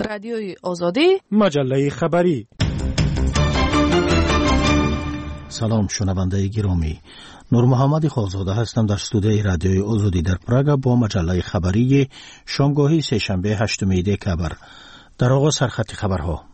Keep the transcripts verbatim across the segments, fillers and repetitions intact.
رادیوی آزادی، مجله خبری. سلام شنونده گرامی، نور محمد خالزاده هستم در استودیوی رادیوی آزادی در پراگ با مجله خبری شامگاهی سه‌شنبه هشتم دکبر. در آغاز سرخط خبرها.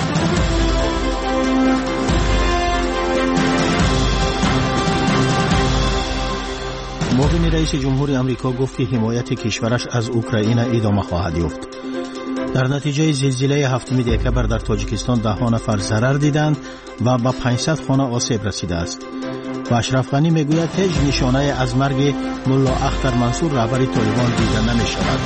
معاون رئیس جمهوری آمریکا گفت که حمایت کشورش از اوکراین ادامه خواهد یافت. در نتیجه زلزله هفتم دکبر در تاجیکستان ده ها نفر ضرر دیدند و به پانصد خانه آسیب رسیده است. و اشرف غنی میگوید هیچ نشانه از مرگ ملا اختر منصور رهبر طالبان دیده نمی شود.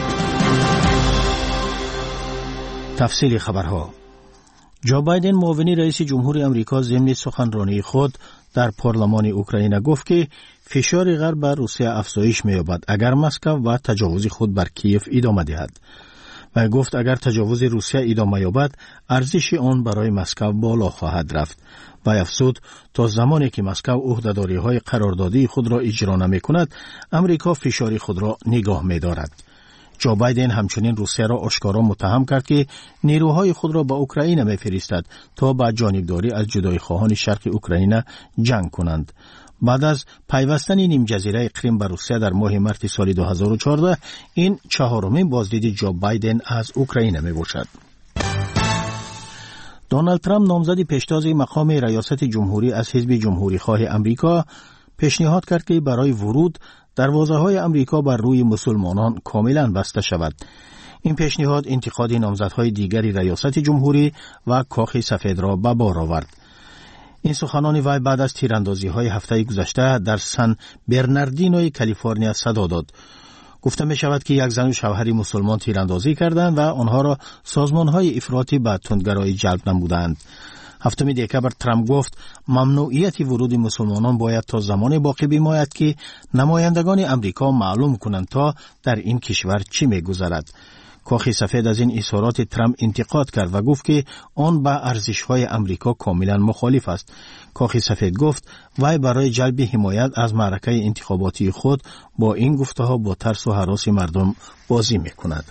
تفصیل خبرها. جو بایدن معاون رئیس جمهوری آمریکا ضمن سخنرانی خود در پارلمان اوکراین گفت که فشار غرب بر روسیه افزایش می‌یابد اگر مسکو و تجاوز خود بر کیف ادامه دهد. و گفت اگر تجاوز روسیه ادامه یابد ارزش آن برای مسکو بالا خواهد رفت. و افزود تا زمانی که مسکو عهده‌داری‌های قراردادی خود را اجرا نمی‌کند امریکا فشار خود را نگاه می‌دارد. جو بایدن همچنین روسیه را آشکارا متهم کرد که نیروهای خود را به اوکراین می‌فرستد تا با جانبداری از جدایی‌خواهان شرق اوکراین جنگ کنند. بعد از پیوستن نیم جزیره کریم به روسیه در ماه مارس سال دو هزار و چهارده این چهارمین بازدید جو بایدن از اوکراین میباشد. دونالد ترامپ نامزد پیشتاز مقام ریاست جمهوری از حزب جمهوری خواه امریکا پیشنهاد کرد که برای ورود دروازه‌های امریکا بر روی مسلمانان کاملا بسته شود. این پیشنهاد انتقاد نامزدهای دیگری ریاست جمهوری و کاخ سفید را به بار آورد. این سخنان وی بعد از تیراندازی‌های هفته گذشته در سن برناردینوی کالیفرنیا صدا داد. گفته می شود که یک زن و شوهری مسلمان تیراندازی کردند و آنها را سازمان‌های افراطی به تندگرایی جلب نمودند. هفتم دکبر ترامپ گفت ممنوعیت ورود مسلمانان باید تا زمان باقی بماند که نمایندگان امریکا معلوم کنند تا در این کشور چی می‌گذرد. کاخ سفید از این اظهارات ترامپ انتقاد کرد و گفت که آن با ارزش‌های امریکا کاملا مخالف است. کاخ سفید گفت وی برای جلب حمایت از معرکه انتخاباتی خود با این گفته‌ها با ترس و هراس مردم بازی می‌کند.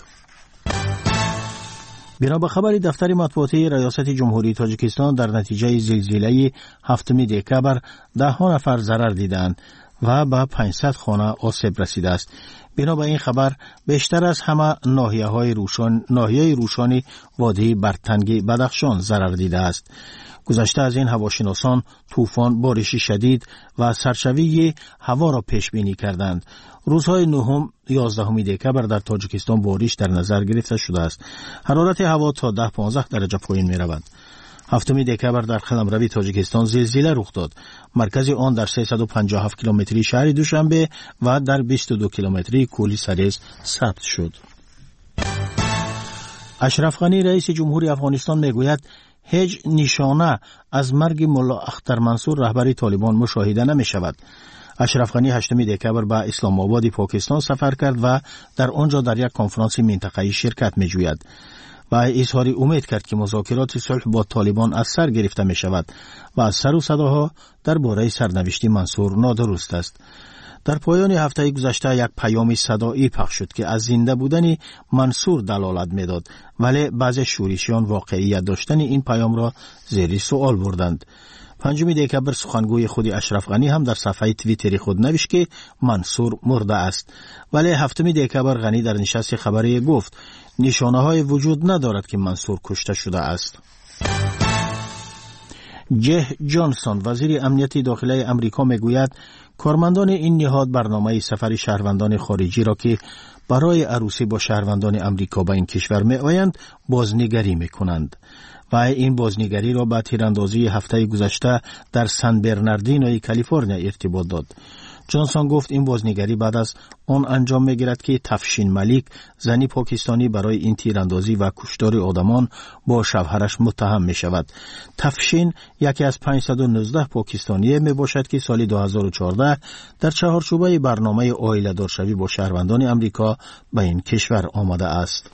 بنا به خبر دفتر مطبوعاتی ریاست جمهوری تاجیکستان در نتیجه زلزله هفتم دکبر ده ها نفر ضرر دیدند و به پانصد خانه آسیب رسیده است. بنا به این خبر بیشتر از همه ناحیه‌های روشن ناحیه روشانی وادی برتنگی بدخشان ضرر دیده است. گذشته از این هواشناسان طوفان، بارش شدید و سرشوی هوا را پیش بینی کردند. روزهای نهم یازدهم دکبر در تاجیکستان بارش در نظر گرفته شده است. حرارت هوا تا ده پانزده درجه پایین می رود. هفتم دکبر در قلمرو تاجیکستان زلزله رخ داد. مرکز آن در سیصد و پنجاه و هفت کیلومتری شهر دوشنبه و در بیست و دو کیلومتری کولی سریز ثبت شد. اشرف غنی رئیس جمهوری افغانستان میگوید هیچ نشانه از مرگ ملا اختر منصور رهبر طالبان مشاهده نمی شود. اشرف غنی هشتم دکبر به اسلام آباد پاکستان سفر کرد و در آنجا در یک کنفرانس منطقه‌ای شرکت می جوید و اظهار امید کرد که مذاکرات صلح با طالبان از سر گرفته می شود و از سر و صداها درباره سرنوشت منصور نادرست است. در پایان هفته گذشته یک پیام صدایی پخش شد که از زنده بودن منصور دلالت می‌داد، ولی بعضی شورشیان واقعیت داشتن این پیام را زیر سوال بردند. پنجم دکبر سخنگوی خود اشرف غنی هم در صفحه توییتری خود نوشت که منصور مرده است، ولی هفتم دکبر غنی در نشست خبری گفت نشانه‌های وجود ندارد که منصور کشته شده است. جه جانسون وزیر امنیت داخلی امریکا میگوید کارمندان این نهاد برنامه سفر شهروندان خارجی را که برای عروسی با شهروندان امریکا به این کشور می آیند بازنگری می کنند و این بازنگری را با تیراندازی هفته گذشته در سن برناردینوی کالیفرنیا ارتباط داد. جانسون گفت این بازنگری بعد از آن انجام می‌گیرد که تفشین ملیک زنی پاکستانی برای این تیراندازی و کشتار آدمان با شوهرش متهم می‌شود. تفشین یکی از پانصد و نوزده پاکستانی میباشد که سال دو هزار و چهارده در چهارچوبه برنامه عائله‌دارشوی با شهروندان امریکا به این کشور آمده است.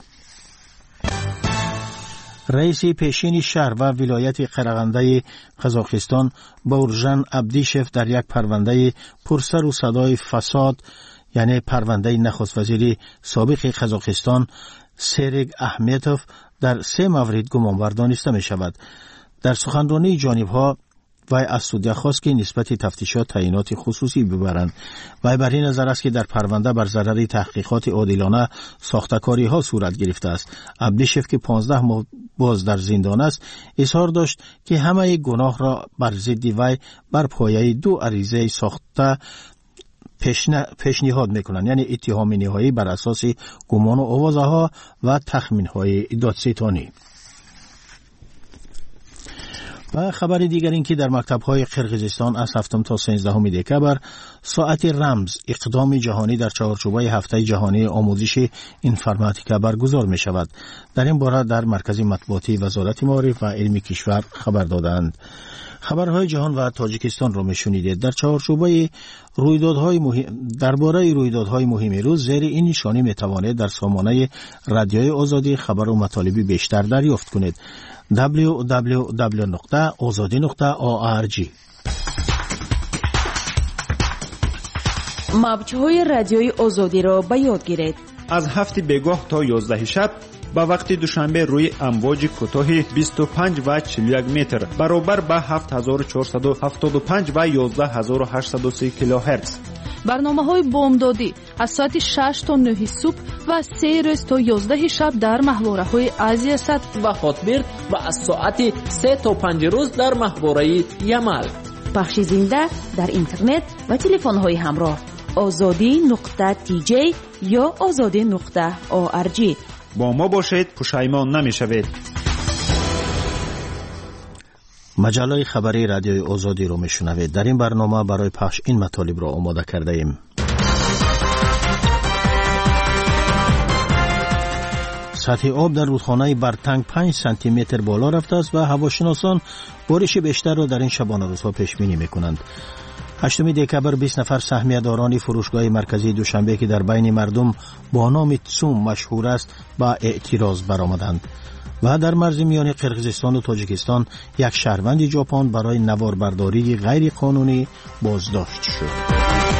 رئیس پیشین شهر و ولایت قرغنده قزاقستان بورژان عبدیشف در یک پرونده پرسر و صدای فساد یعنی پرونده نخست وزیر سابق قزاقستان سرگ احمدوف در سه مورد گمانبر دانسته می شود. در سخنرانی جانبها وی از سودیا خواست که نسبت تفتیشات تعیینات خصوصی ببرند. وی بر این نظر است که در پرونده بر ضرر تحقیقات عادلانه ساختکاری ها صورت گرفته است. عبدیشف که پانزده ماه باز در زندان است اظهار داشت که همه گناه را بر ضد وی بر پایه دو عریضه ساخته پیشنهاد میکنند، یعنی اتهام نهایی بر اساس گمان و آوازه ها و تخمین های دادستانی. و خبر دیگر این که در مکتب‌های قرقیزستان از هفتم تا سیزدهم دکبر ساعت رمز اقدام جهانی در چهارچوبه هفته جهانی آموزش اینفرماتیکا برگزار می شود. در این باره در مرکز مطبوعاتی وزارت معارف و علم کشور خبر دادند. خبرهای جهان و تاجیکستان را میشنیدید. در چهارچوبه رویدادهای مهم درباره رویدادهای مهم روز زیر این نشانی میتوانید در سامانه رادیوی آزادی خبر و مطالبی بیشتر دریافت کنید. دبلیو دبلیو دبلیو نقطه آزادی نقطه او آر جی. موج‌های رادیوی آزادی را به یاد گیرید. از هفت بیگاه تا یازده شب با وقت دوشنبه روی امواج کوتاه بیست و پنج و چهل و یک متر برابر با هفت هزار و چهارصد و هفتاد و پنج و یازده هزار و هشتصد و سی کیلوهرتز. برنامه‌های بامدادی از ساعت شش تا نه صبح و از سه روز تا یازده شب در محوره‌های آسیا صد و هاتبرد و از ساعت سه تا پنج روز در محوره یمل. پخش زنده در اینترنت و تلفن‌های همراه آزادی نقطه تی جی یا آزادی نقطه او آر جی. با ما باشید، پشیمان نمی‌شوید. مجله خبری رادیوی آزادی رو میشنوید. در این برنامه برای پخش این مطالب را آماده کرده ایم. سطح آب در رودخانه برتنگ پنج سانتی متر بالا رفته است و هواشناسان بارش بیشتر را در این شبانه روزها پیش بینی میکنند. هشتم دکبر بیست نفر سهمیه‌داران فروشگاه مرکزی دوشنبه که در بین مردم با نام تسوم مشهور است با اعتراض برآمدند. و در مرز میان قرقیزستان و تاجیکستان یک شهروند ژاپن برای نواربرداری غیر قانونی بازداشت شد.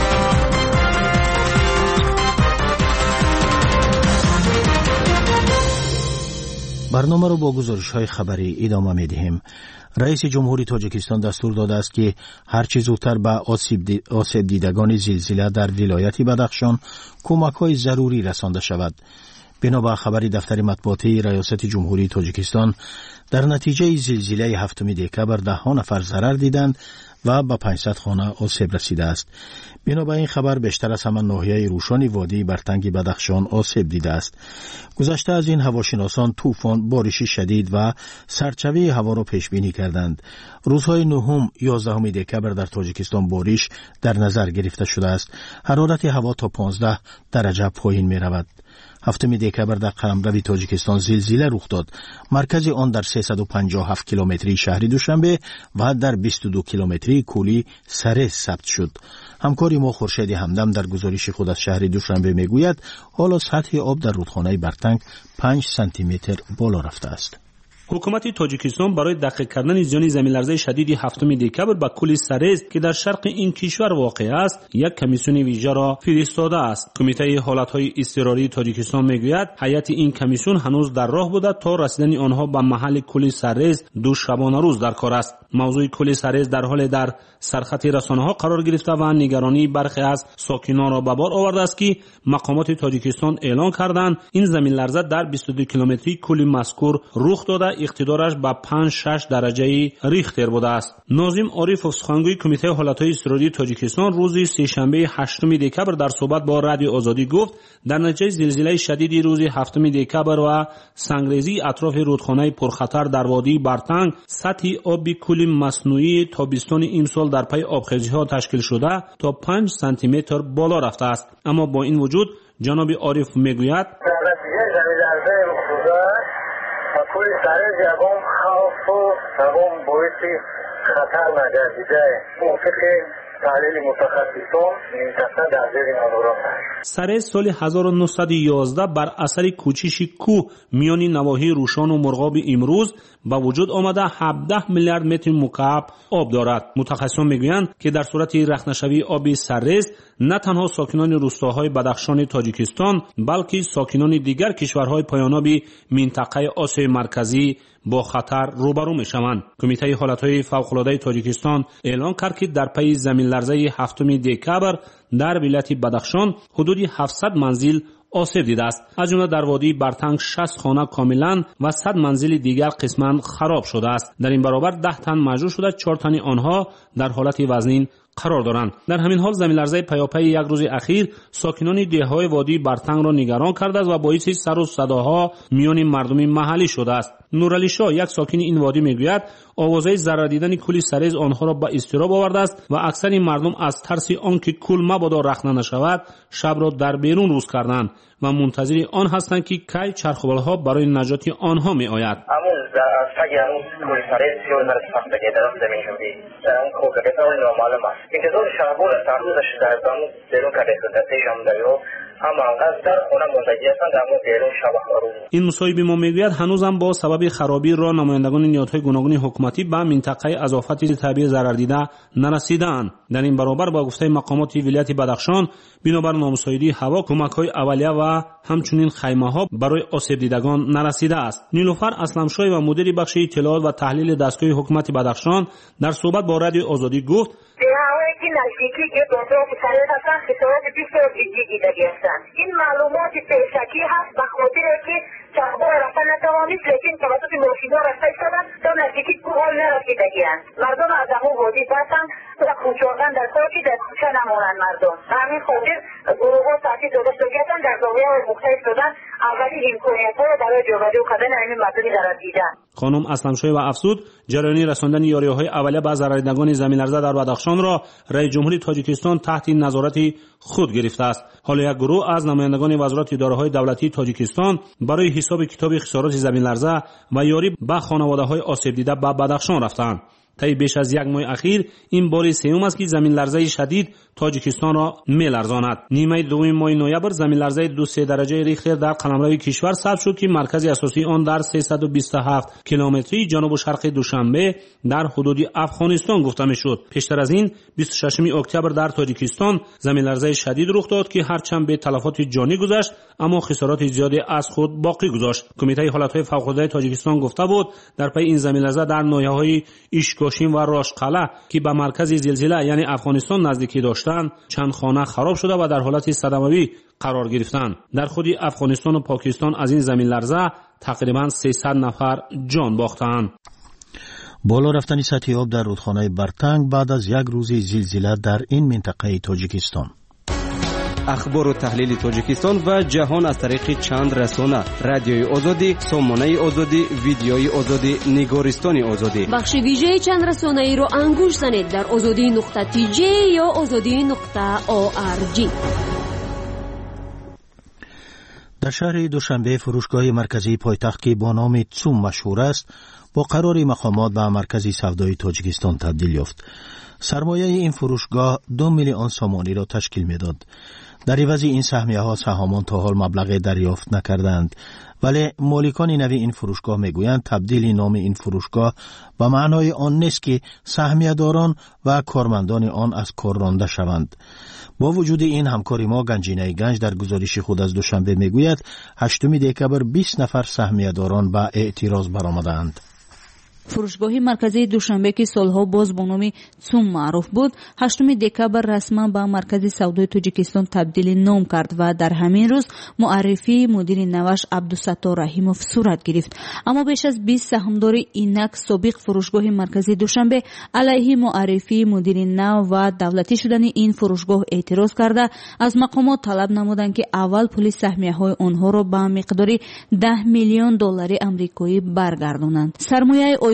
برنامه رو با گزارش‌های خبری ادامه می‌دهیم. رئیس جمهوری تاجیکستان دستور داده است که هر چه زودتر به آسیب دیدگان زلزله در ولایت بدخشان کمک‌های ضروری رسانده شود. بنابر خبری دفتر مطبوعاتی ریاست جمهوری تاجیکستان در نتیجه زلزله هفتم دکبر ده ها نفر ضرر دیدند و به پانصد خانه آسیب رسیده است. بنابر این خبر بیشتر از همان ناحیه روشانی وادی برتنگ بدخشان آسیب دیده است. گذشته از این هواشناسان طوفان، بارشی شدید و سرچوی هوا را پیش بینی کردند. روزهای نهم یازدهم دکبر در تاجیکستان بارش در نظر گرفته شده است. حرارت هوا تا پانزده درجه پایین می رود. هفتم دکبر در قلمرو تاجیکستان زلزله رخ داد. مرکز آن در سیصد و پنجاه و هفت کیلومتری شهر دوشنبه و در بیست و دو کیلومتری کولی سره ثبت شد. همکاری ما خورشید همدم در گزارش خود از شهر دوشنبه میگوید حالا سطح آب در رودخانه برتنگ پنج سانتی متر بالا رفته است. حکومت تاجیکستان برای دقیق کردن زیان زمین‌لرزه شدید هفتم دکبر به کولی سرز که در شرق این کشور واقع است یک کمیسیون ویژه را فرستاده است. کمیته حالت‌های اضطراری تاجیکستان میگوید هیئت این کمیسیون هنوز در راه بوده تا رسیدن آنها به محل کولی سرز دو شبانه روز در کار است. موضوع کولی سرز در حال در سرخط رسانه‌ها قرار گرفته و نگرانی برخی از ساکنان را به بار آورده است که مقامات تاجیکستان اعلام کردند این زمین‌لرزه در بیست و دو کیلومتری کولی مذکور رخ داده اقتدارش با پنج شش درجه ریختر بوده است. ناظم عارفوف سخنگوی کمیته حالت‌های اضطراری تاجیکستان روز سه‌شنبه هشتم دکبر در صحبت با رادیو آزادی گفت در نتیجه زلزله شدید روز هفتم دکبر و سنگریزی اطراف رودخانه پرخطر در وادی برتنگ سطح آب کولی مصنوعی تابستان امسال در پی آبخیزی‌ها تشکیل شده تا پنج سانتی متر بالا رفته است. اما با این وجود جناب عارف میگوید کولی سرز یکم خوف و یکم باعث خطر نگردیده موافق تحلیل متخصصان منطقه در زیر نظارت است. سرز سال هزار و نهصد و یازده بر اثر کوچش کوه میان نواحی روشان و مرغاب امروز با وجود آمده هفده میلیارد متر مکعب آب دارد. متخصصان میگویند که در صورت رخنه‌شوی آب سرز نه تنها ساکنان روستاهای بدخشان تاجیکستان بلکه ساکنان دیگر کشورهای پایاناب منطقه آسیای مرکزی با خطر روبرو میشوند. کمیته حالتهای فوق‌العاده تاجیکستان اعلام کرد که در پی زمین لرزه هفتم دکبر در ولایت بدخشان حدود هفتصد منزل آسیب دیده است. از جمله در وادی برتنگ شصت خانه کاملا و صد منزل دیگر قسما خراب شده است. در این برابر ده تن مجروح شده، چهار تن آنها در حالت وزنین قرار دارند. در همین حال زمین لرزه پیاپی یک روز اخیر ساکنان دههای وادی برتنگ را نگران کرده است و باعث سر و صداها میان مردم محلی شده است. نورعلی شاه یک ساکن این وادی میگوید آوازهای ضرر دیدن کل سرز آنها را به اضطراب آورده است و اکثر مردم از ترس آنکه کل مبادا رخنه نشود شب را در بیرون روز کردند و منتظر آن هستند که کی چرخوبالها برای نجات آنها می آید. همون از فجر اون کل سرز سیول مرز فقط دیگه در زمین شدی اون کوکه بسیار نامعلوم است. انتظار شبول است هر روزش در زمین بیرون کرده شده پیشم داریم اما انقدر در خونه منتجی هستند در مون بیرون شب روز. این مصاحبه ما میگوید هنوزم با سبب خرابی را نمایندگان نهادهای گوناگون حکومتی به منطقه از آفات طبیعی ضرر دیده نرسیدند. در این برابر با گفته مقامات ولایت بدخشان بنابر نامساعدی هوا کمک‌های اولیه و همچنین خیمه‌ها برای آسیب دیدگان نرسیده است. نیلوفر اسلمشاه و مدیر بخش اطلاعات و تحلیل دستگاه حکومت بدخشان در صحبت با رادیو آزادی گفت که نزدیکی که دو طرف سرز هستن خسارات بسیار جدی دیدگی هستند. این معلومات پیشکی هست به خاطر که چرخبار رفته نتوانید لیکن توسط ماشینا رفته ایستادن تا نزدیکی کوه نرسیدگی هست. مردم از همون وادی بستن و کوچاردن در کار که در کوچه نمانند مردم. به همین خاطر گروه‌ها تحصیل داده شده در زاویه‌های مختلف شدن اولی امکانیت‌ها را برای جابجا کردن همین مردمی ضرر دیدن. خانم اسلمشاه و افزود جریان رساندن یاری‌های اولیه به ضرردیدگان زمین لرزه در بدخشان را رئیس جمهوری تاجیکستان تحت نظارت خود گرفته است. حالا یک گروه از نمایندگان وزارت اداره‌های دولتی تاجیکستان برای حساب کتاب خسارات زمین لرزه و یاری به خانواده‌های آسیب دیده به بدخشان رفتند. طی بیش از یک ماه اخیر این بار سوم است که زمین لرزه شدید تاجیکستان را می‌لرزاند. نیمه دوم ماه نوامبر زمین لرزه دو سه درجه ریختر در قلمرو کشور ثبت شد که مرکز اساسی آن در سیصد و بیست و هفت کیلومتری جنوب و شرق دوشنبه در حدود افغانستان گفته می‌شد. پیشتر از این بیست و ششم اکتبر در تاجیکستان زمین لرزه شدید رخ داد که هرچند به تلفات جانی گذشت اما خسارات زیادی از خود باقی گذاشت. کمیته حالت‌های فوق‌العاده تاجیکستان گفته بود در پی این زمین لرزه در ناحیه‌های ایشکاشین و راشقله که به مرکز زلزله یعنی افغانستان نزدیکی داشتند چند خانه خراب شده و در حالت صدمه‌ای قرار گرفتند. در خود افغانستان و پاکستان از این زمین لرزه تقریبا سیصد نفر جان باختند. بالا رفتن سطح آب در رودخانه برتنگ بعد از یک روز زلزله در این منطقه تاجیکستان. اخبار و تحلیل تاجیکستان و جهان از طریق چند رسانه: رادیوی آزادی، سامانه آزادی، ویدیوی آزادی، نگارستان آزادی. بخش ویژه چند رسانه ای رو انگوش زنید در آزادی نقطه تی جی یا آزادی نقطه او آر جی. در شهر دوشنبه فروشگاه مرکزی پایتخت که با نام تسوم مشهور است با قرار مقامات به مرکزی سودای تاجیکستان تبدیل یافت. سرمایه این فروشگاه دو میلیون سامانی را تشکیل میداد. در عوض این سهمیه ها سهامان تا حال مبلغ دریافت نکردند، ولی مالکان نوی این فروشگاه میگویند تبدیل نام این فروشگاه به معنای آن نیست که سهمیه داران و کارمندان آن از کار رانده شوند. با وجود این همکاری ما گنجینه گنج در گزارش خود از دوشنبه میگوید هشتم دکبر بیست نفر سهمیه داران به اعتراض برآمدند. فروشگاه مرکزی دوشنبه که سالها باز با نام تسوم معروف بود، هشتم دکبر رسما به مرکز سودای تاجیکستان تبدیل نام کرد و در همین روز معرفی مدیر نوش عبدالستار رحیموف صورت گرفت. اما بیش از بیست سهامدار اینک سابق فروشگاه مرکزی دوشنبه علیه معرفی مدیر نو و دولتی شدن این فروشگاه اعتراض کرده از مقامات طلب نمودند که اول پول سهمیه‌های آنها را به مقدار ده میلیون دلار آمریکایی برگردانند. سرمایه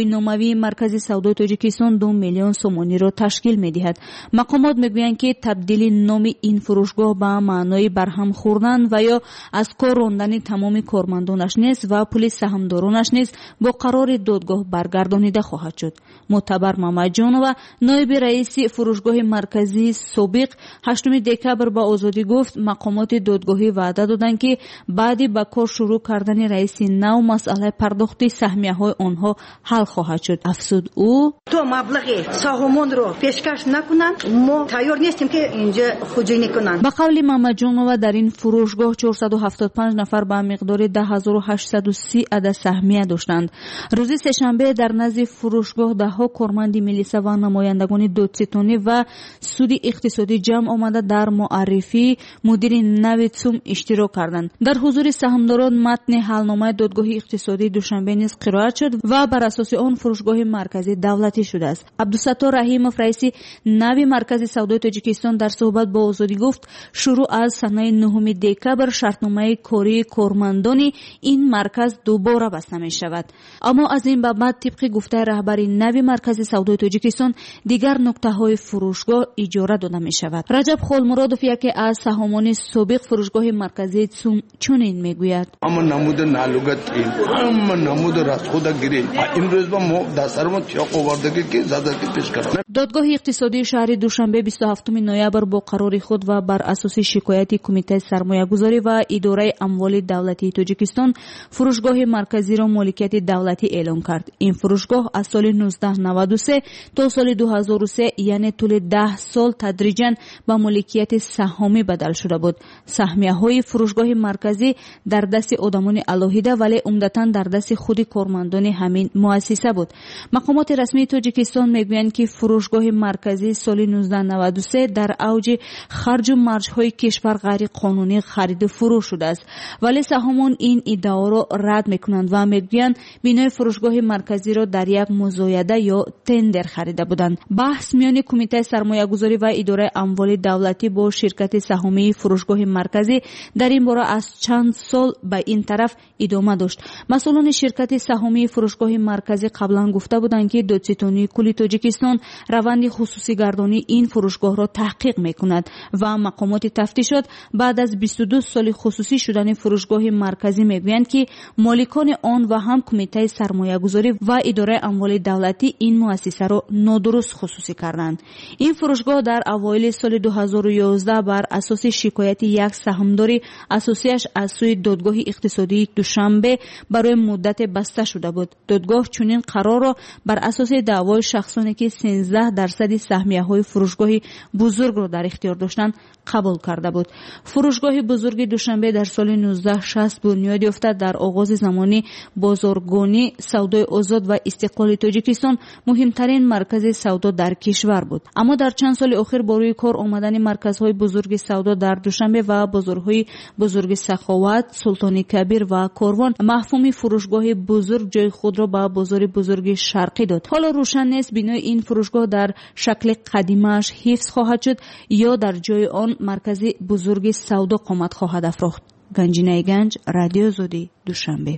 گواهینامه‌ای مرکز سودای تاجیکستان دو میلیون سومانی را تشکیل می‌دهد. مقامات میگویند که تبدیل نام این فروشگاه به معنای برهم خوردن و یا از کار راندن تمام کارمندانش نیست و پول سهامدارانش نیز با قرار دادگاه برگردانیده خواهد شد. معتبر محمد جانو نایب رئیس فروشگاه مرکزی سابق هشتم دکبر با آزادی گفت مقامات دادگاهی وعده دادند که بعد با کار شروع کردن رئیس نو مسئله پرداخت سهمیه‌های آنها حل خواهد شد. افزود او تو مبلغ سهامان رو پیشکش نکنند ما تیار نیستیم که اینجا خوجینی کنند. با قول محمد جانو در این فروشگاه چهارصد و هفتاد و پنج نفر با مقدار ده هزار و هشتصد و سی عدد سهمیه داشتند. روز سه‌شنبه در نزد فروشگاه ده ها کارمند ملیسا و نمایندگان دادستانی و سود اقتصادی جمع آمده در معرفی مدیر نو څوم اشتراک کردند. در حضور سهامداران متن حلنامه دادگاه اقتصادی دوشنبه نیز قرائت شد و بر اساس آن فروشگاه مرکزی دولتی شده است. عبدالستار رحیمов رئیس نو مرکز سودای تاجیکستان در صحبت با آزادی گفت شروع از سنه نهم دکبر شرطنامه کاری کارمندان این مرکز دوباره بسته می شود. اما از این به بعد طبق گفته رهبر نو مرکز سودای تاجیکستان دیگر نقطه های فروشگاه اجاره داده می شود. رجب خالمرادوف یکی از سهامان سابق فروشگاه مرکزی څوم چنین می گوید اما نمود نالوگت این اما نمود راسخوده گیری این روز با ما دسترمون چاق آوردگی که زدگی پیش کردن. دادگاه اقتصادی شهر دوشنبه بیست و هفتم نوامبر با قرار خود و بر اساس شکایت کمیته سرمایه گذاری و اداره اموال دولتی تاجیکستان فروشگاه مرکزی را مالکیت دولتی اعلام کرد. این فروشگاه از سال نوزده نود و سه تا سال دو هزار و سه یعنی طول ده سال تدریجاً با مالکیت سهامی بدل شده بود. سهمیه های فروشگاه مرکزی در دست آدمان الهیده ولی عمدتاً در دست خود کارمندان همین مؤسسه بود. مقامات رسمی تاجیکستان میگویند که فروشگاه مرکزی سال نوزده نود و سه در اوج خرج و مرج های کشور غیر قانونی خرید و فروش شده است ولی سهامان این ادعا را رد میکنند و میگویند بینای فروشگاه مرکزی را در یک مزایده یا تندر خریده بودند. بحث میان کمیته سرمایه گذاری و اداره اموال دولتی با شرکت سهامی فروشگاه مرکزی در این باره از چند سال به این طرف ادامه داشت. مسئولان شرکت سهامی فروشگاه مرکزی قبلا گفته بودند که دادستانی کل تاجیکستان روند خصوصی گردانی این فروشگاه را تحقیق میکند و مقامات تفتیشات بعد از بیست و دو سال خصوصی شدن فروشگاه مرکزی میگویند که مالکان آن و هم کمیته سرمایه گذاری و اداره اموال دولتی این مؤسسه را نادرست خصوصی کردند. این فروشگاه در اوایل سال دو هزار و یازده بر اساس شکایت یک سهامدار اساسیش از سوی دادگاه اقتصادی دوشنبه برای مدت بسته شده بود. دادگاه چنین قرار را بر اساس دعوای شخصانی که سیزده درصد سهمیه های فروشگاه بزرگ را در اختیار داشتند قبول کرده بود. فروشگاه بزرگ دوشنبه در سال نوزده شصت بنیاد یافته در آغاز زمانی بازارگانی سودای آزاد و استقلال تاجیکستان مهمترین مرکز سودا در کشور بود. اما در چند سال اخیر با روی کار آمدن مرکزهای بزرگ سودا در دوشنبه و بازارهای بزرگ سخاوت، سلطان کبیر و کاروان مفهوم فروشگاه بزرگ جای خود را به بازار بزرگ شرقی داد. حالا روشن نیست بینای این فروشگاه در شکل قدیمش حفظ خواهد شد یا در جای آن مرکز بزرگ سودا قامت خواهد افروخت. گنجینه گنج، رادیو آزادی، دوشنبه.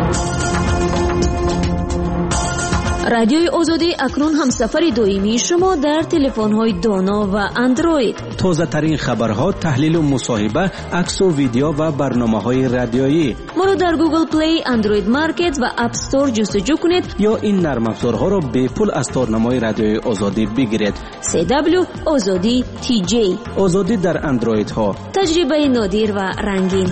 رادیوی آزادی اکنون هم سفر دائمی شما در تلفن‌های دانا و اندروید. تازه ترین خبرها، تحلیل و مصاحبه، عکس و ویدیو و برنامه‌های رادیویی. ما را در گوگل پلی، اندروید مارکت و اپ استور جستجو کنید یا این نرم افزارها را به پول از تارنمای رادیوی آزادی بگیرید. سی دبلیو آزادی تی جی. آزادی در اندروید ها. تجربه نادر و رنگین.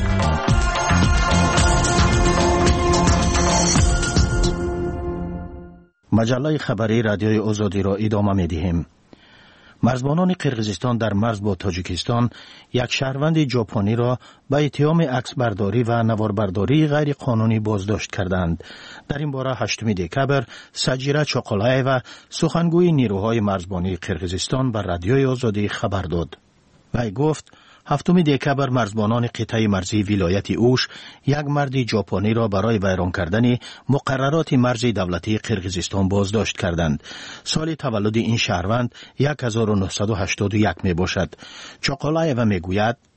مجله خبری رادیوی آزادی را ادامه می‌دهیم. مرزبانان قرقیزستان در مرز با تاجیکستان یک شهروند ژاپنی را به اتهام عکسبرداری و نواربرداری غیر قانونی بازداشت کردند. در این باره هشتم دکبر سجیره چاقالایوا سخنگوی نیروهای مرزبانی قرقیزستان به رادیوی آزادی خبر داد. وی گفت هفتم دکبر مرزبانان قطعه مرزی ولایت اوش یک مرد ژاپنی را برای ویران کردن مقررات مرزی دولتی قرقیزستان بازداشت کردند. سال تولد این شهروند هزار و نهصد و هشتاد و یک می باشد. چاقالایوا می گوید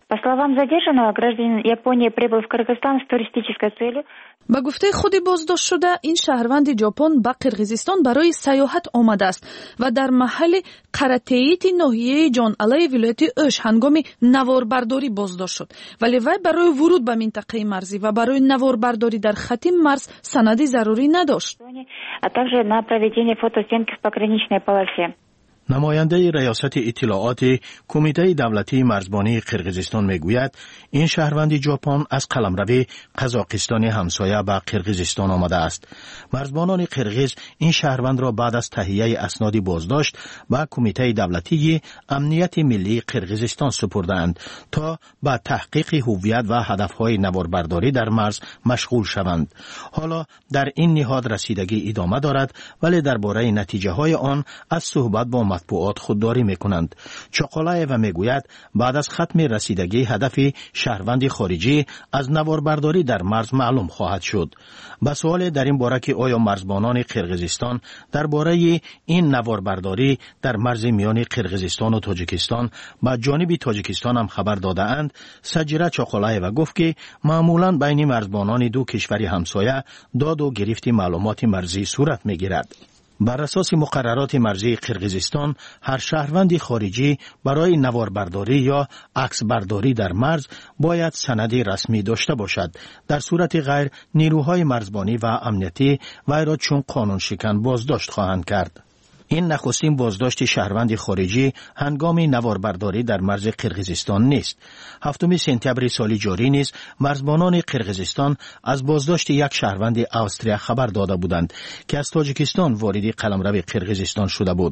По словам задержанного, гражданин Японии прибыл в Кыргызстан с туристической целью. ба гуфтаи худи боздоштшуда ин шаҳрванди ҷопон ба қирғизистон барои саёҳат омадааст ва дар маҳалли қаратеити ноҳияи ҷоналаи вилояти ӯш ҳангоми наворбардорӣ боздошт шуд, вале вай барои вуруд ба минтақаи марзӣ ва барои наворбардорӣ дар хати марз санади зарурӣ надошт. А также на проведение фотосъемки в пограничной полосе. نماینده ریاست اطلاعات کمیته دولتی مرزبانی قرقیزستان میگوید این شهروند ژاپن از قلمرو قزاقستان همسایه به قرقیزستان آمده است. مرزبانان قرقیز این شهروند را بعد از تهیه اسناد بازداشت به کمیته دولتی امنیت ملی قرقیزستان سپردند تا به تحقیق هویت و هدفهای نواربرداری در مرز مشغول شوند. حالا در این نهاد رسیدگی ادامه دارد، ولی درباره نتیجه های آن از صحبت با مطبوعات خودداری میکنند. چاقالایو میگوید بعد از ختم رسیدگی هدف شهروند خارجی از نواربرداری در مرز معلوم خواهد شد. با سوال در این باره که آیا مرزبانان قرقیزستان درباره این نواربرداری در مرز میان قرقیزستان و تاجیکستان با جانب تاجیکستان هم خبر داده اند، سجیره چاقالایو گفت که معمولا بین مرزبانان دو کشور همسایه داد و گرفت معلومات مرزی صورت میگیرد. بر اساس مقررات مرزی قرقیزستان، هر شهروند خارجی برای نواربرداری یا عکسبرداری در مرز باید سندی رسمی داشته باشد. در صورت غیر، نیروهای مرزبانی و امنیتی وی را چون قانون شکن بازداشت خواهند کرد. این نخستین بازداشت شهروند خارجی هنگام نواربرداری در مرز قرقیزستان نیست. هفتم سپتامبر سال جاری نیز مرزبانان قرقیزستان از بازداشت یک شهروند استریا خبر داده بودند که از تاجیکستان وارد قلمرو قرقیزستان شده بود.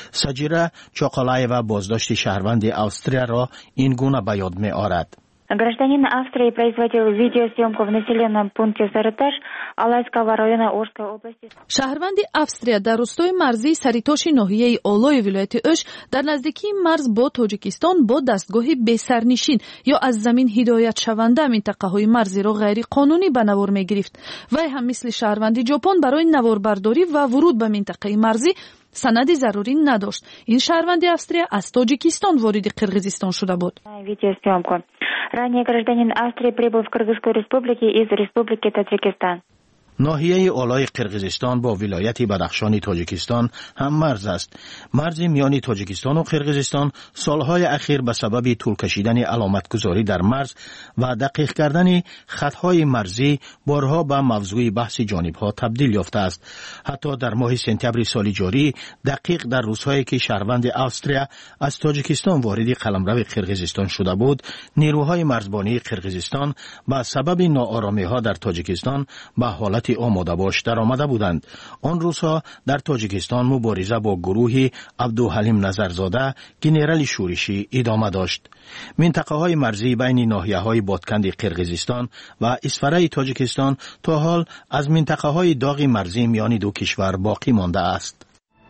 سجیره چاقالایو بازداشت شهروند استریا را این گونه به یاد می آورد. Гражданин Австрии производил видеосъемку в населенном пункте Сарыташ Алайского района Орской области. шаҳрванди Австрия дар рӯстои марзии Саритоши ноҳияи Олои вилояти Ӯш дар наздикии марз бо Тоҷикистон бо дастгоҳи бесарнишин ё аз замин ҳидоятшаванда минтақаҳои марзиро ғайриқонунӣ ба навор мегирифт. Вай ҳам мисли шаҳрванди Ҷопон барои наворбардорӣ ва вуруд ба минтақаи марзӣ санади зарурӣ надошт. ин шаҳрванди Австрия аз Тоҷикистон вориди Қирғизистон шуда буд. Видеосъемку. Ранее гражданин Австрии прибыл в Кыргызскую республику из республики Таджикистан. ناحیه آلای قرقیزستان با ولایت بدخشان تاجیکستان هم مرز است. مرز میان تاجیکستان و قرقیزستان سالهای اخیر به سبب طول کشیدن علامتگذاری در مرز و دقیق کردن خطهای مرزی بارها به موضوع بحث جانبها تبدیل یافته است. حتی در ماه سپتامبر سال جاری دقیق در روزهایی که شهروند استریا از تاجیکستان وارد قلمرو قرقیزستان شده بود، نیروهای مرزبانی قرقیزستان به سبب ناآرامی‌ها در تاجیکستان به حالت آماده باش در آمده بودند. آن روزها در تاجیکستان مبارزه با گروه عبدالحلیم نظرزاده گنرال شورشی ادامه داشت. منطقه های مرزی بین ناحیه های بادکند قرقیزستان و اسفره تاجیکستان تا حال از منطقه های داغ مرزی میان دو کشور باقی مانده است.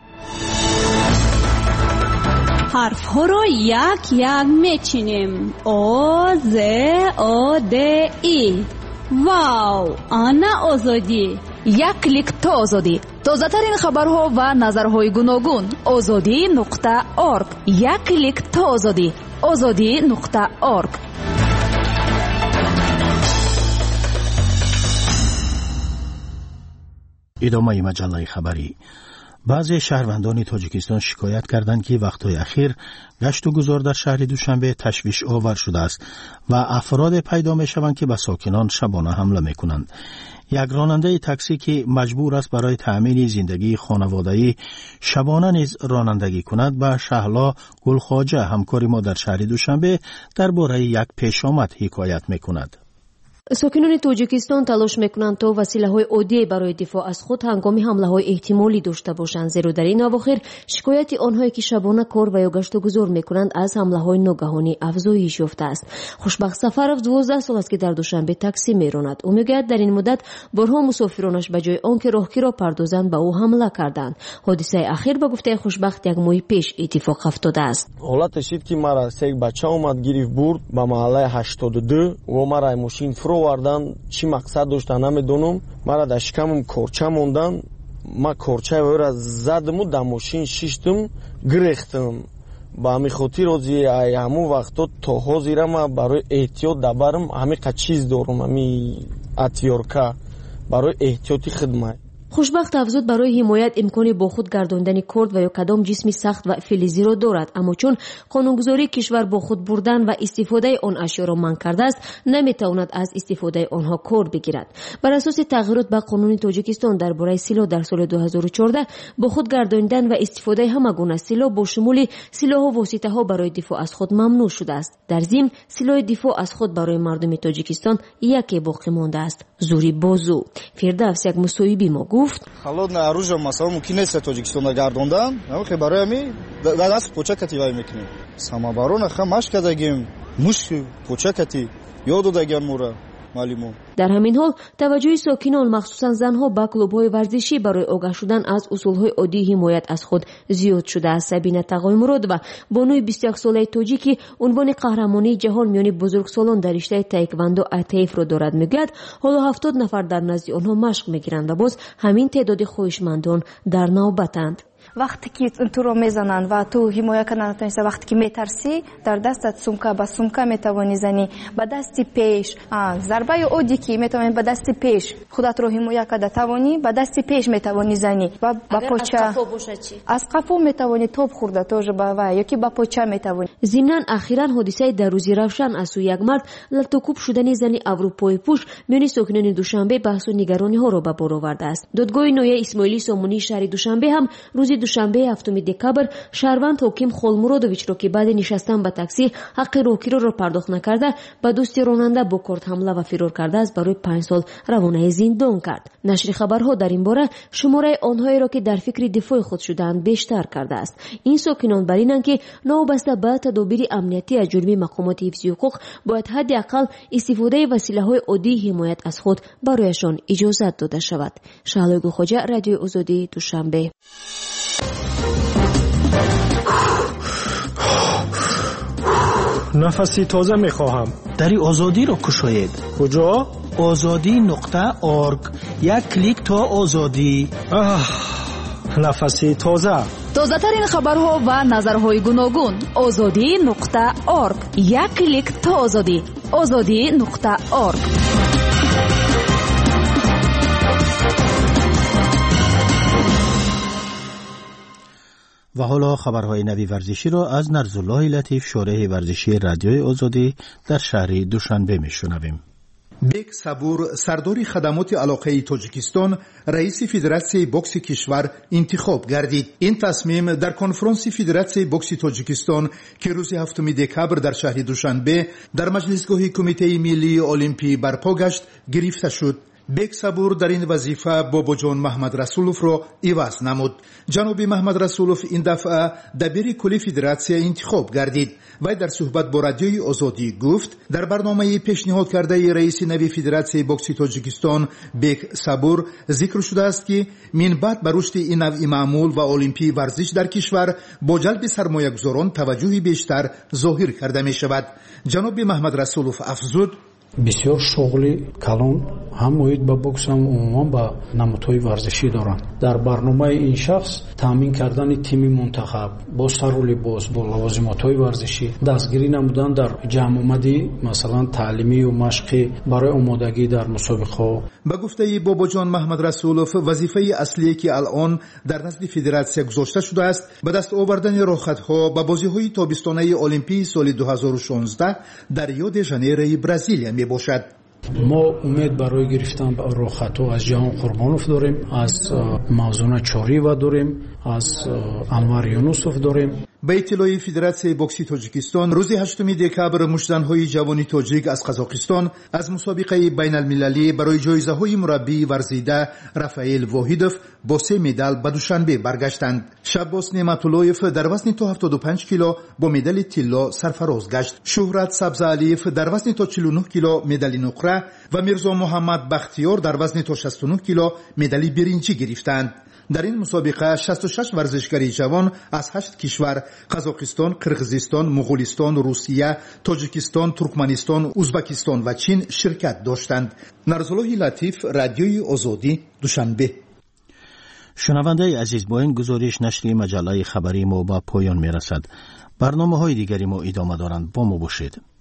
حرف ها را یک یک میچینیم. آ ز آ د ای. واو، آنا آزادی. یک کلیک تا آزادی. تازه‌ترین خبرها و نظرهای گوناگون. آزادی نقطه اورگ. یک کلیک تا آزادی. آزادی نقطه اورگ. ادامه مجله خبری. بعضی شهروندان تاجیکستان شکایت کردند که وقتهای اخیر گشت و گذار در شهر دوشنبه تشویش آور شده است و افراد پیدا می شوند که به ساکنان شبانه حمله می کنند. یک راننده تاکسی که مجبور است برای تأمین زندگی خانوادگی شبانه نیز رانندگی کند به شهلا گلخواجه همکار ما در شهر دوشنبه درباره یک پیشامد حکایت می کند. ساکنان توجیکستان تلاش میکنند تا وسیله‌های عادی برای دفاع از خود هنگام حمله‌های احتمالی داشته باشند، زیرا در این اواخر شکایت آنهایی که شبانه کار و یا گشت و گذار میکنند از حمله‌های ناگهانی افزایش یافته است. خوشبخت سفرов دوازده سال است که در دوشنبه تاکسی میراند. او میگوید در این مدت بارها مسافرانش به جای آنکه راهگیر را پردازند به او حمله کردند. حادثه اخیر به گفته خوشبخت یک ماه پیش اتفاق افتاده است. حالتش این که مرا سه بچه اومد گرفت برد به محله هشتاد و دو و مرا ماشین فرو وردن چی مقصد داشتن نمیدونم. مرا در شکمم کورچه موندن. ما کورچه او را زدم و در ماشین شیشتم گریختم. ба ҳамин хотир ҳозир ай ҳамун вақтҳо то ҳозира ман барои эҳтиёт дабарам ҳамиқа чиз дорам, ҳамин атвёрка барои эҳтиёти хидмат. хушбахт афзуд барои ҳимоят имкони бо худ гардондани корд ва ё кадом ҷисми сахт ва филизиро дорад, аммо чун қонунгузории кишвар бо худ бурдан ва истифодаи он ашёро манъ кардааст, наметавонад аз истифодаи онҳо кор бигирад. Бар асоси тағйирот ба қонуни Тоҷикистон дар бораи силоҳ дар соли ду ҳазору чордаҳ бо худ гардонидан ва истифодаи ҳама гуна силоҳ бо шумули силоҳу воситаҳо барои дифоъ аз худ мамнӯъ шудааст. Дар зимн силоҳи дифоъ аз худ барои мардуми Тоҷикистон яке боқӣ мондааст: зури бозу. Фирдавс як мусоҳиби мо гуфт: холодное оружие масала мумкин нест Тоҷикистонда гардондан, аммо барои ами даст почакати вай мекунем. Самооборона ха маш кардагим, муш почакати ёд додаган мура маълумо. дар ҳамин ҳол таваҷҷӯҳи сокинон махсусан занҳо ба клубҳои варзишӣ барои огаҳ шудан аз усулҳои оддии ҳимоят аз худ зиёд шудааст. Сабина Тағоймуродова, бонуи бисту як солаи тоҷики, унвони қаҳрамонии ҷаҳон миёни бузургсолон дар риштаи таеквондо ай ти эф-ро дорад. Мегӯяд ҳоло ҳафтод нафар дар назди онҳо машқ мегиранд ва боз ҳамин теъдоди хоҳишмандон дар навбатанд. вақте ки туро мезананд ва ту ҳимоя карда натавонисӣ, вақте ки метарсӣ, дар дастат сумка ба сумка метавонӣ занӣ, ба дасти пеш зарбаи оддӣ ки метавонӣ ба дасти пеш худатро ҳимоя карда тавонӣ, ба дасти пеш метавонӣ занӣ ва ба поча аз қафо метавонӣ тоб хӯрда тоже ба вай ёки ба поча метавонӣ. зимнан ахиран ҳодисаи дар рӯзи равшан аз сӯи як мард лалтукуб шудани зани аврупои пуш миёни сокинони Душанбе баҳсу нигарониҳоро ба бор овардааст. додгоҳи ноҳияи Исмоилӣ Сомонии шаҳри Душанбе ҳам рӯзи душанбе ҳафтуми декабр шаҳрванд ҳоким Холмуродовичро ки баъди нишастан ба такси ҳаққи рокироро пардохт накарда ба дӯсти ронанда бо корд ҳамла ва фирор кардааст, барои панҷ сол равонаи зиндон кард. Нашри хабарҳо дар ин бора шумораи онҳоеро ки дар фикри дифоъи худ шудаанд бештар кардааст. ин сокинон бар инанд ки новобаста ба тадобири амнияти аз ҷониби мақомоти ҳифзи ҳуқуқ бояд ҳадди аққал истифодаи василаҳои оддии ҳимоят аз худ барояшон иҷозат дода шавад. Шаҳлои Хоҷа, Радиои Озодӣ, Душанбе. нафаси тоза мехоҳам. дари озодиро кушоед. куҷо? озодӣ нуқта орг. як клик то озодӣ. нафаси тоза. тозатарин хабарҳо ва назарҳои гуногун. озодӣ нуқта орг. як клик то озодӣ. озодӣ нуқта орг. و حالا خبرهای نوی ورزشی را از نرزالله لطیف، شارح ورزشی رادیوی آزادی در شهر دوشنبه میشنویم. بک صبور سردار خدمات علاقه تاجیکستان رئیس فدراسیون بوکس کشور انتخاب گردید. این تصمیم در کنفرانس فدراسیون بوکس تاجیکستان که روز هفتم دکبر در شهر دوشنبه در مجلسگاه کمیته ملی المپی برپا گشت گرفته شد. بک صبور در این وظیفه باباجان محمد رسولوف را عوض نمود. جناب محمد رسولوف این دفعه دبیر کلی فدراسیون انتخاب گردید. وی در صحبت با رادیوی آزادی گفت در برنامه پیشنهاد کرده رئیس نوی فدراسیون بوکس تاجیکستان بک صبور ذکر شده است که من بعد بر رشد این نوع معمول و المپی ورزش در کشور با جلب سرمایه‌گذاران توجه بیشتر ظاهر کرده می شود. جناب محمد رسولوف افزود: بسیار شغلی کلان هم محیط با بوکس هم عموما با نمودهای ورزشی دارند. در برنامه این شخص تامین کردن تیم منتخب با سرول باز با لوازمات‌های ورزشی، دستگیری نمودن در جمع آمدی مثلا تعلیمی و مشقی برای آمادگی در مسابقه. با گفته باباجان محمد رسولوف وظیفه اصلی که الان در نزد فدراسیون گذاشته شده است به دست آوردن راحت‌ها به بازی‌های تابستانه المپی سال دو هزار و شانزده در ریو دی ژانیروی برزیل می باشد. ما امید برای گرفتن راحت‌ها از جهان قربانوف داریم، از موزون چاریوا داریم، از انور یونوسوف داریم. به اطلاع فدراسیون بوکس تاجیکستان روز هشتم دکبر مشت‌های جوانی تاجیک از قزاقستان از مسابقه بین المللی برای جایزه‌های مربی ورزیده رافائیل واحدوف با سه مدال به دوشنبه برگشتند. شباس نعمت‌اللهیف در وزن تا هفتاد و پنج کیلو با مدال طلا سرفراز گشت. شهرت سبزعلیف در وزن تا چهل و نه کیلو مدال نقره و میرزا محمد بختیار در وزن تا شصت و نه کیلو مدال برنجی گرفتند. در این مسابقه شصت و شش ورزشکاری جوان از هشت کشور قزاقستان، قرغیزستان، مغولستان، روسیه، تاجیکستان، ترکمنستان، ازبکستان و چین شرکت داشتند. نرزالله لطیف، رادیوی آزادی، دوشنبه. شنونده عزیز، با این گزارش نشر مجله خبری ما به پایان می رسد. برنامه های دیگری ما ادامه دارند. با ما باشید.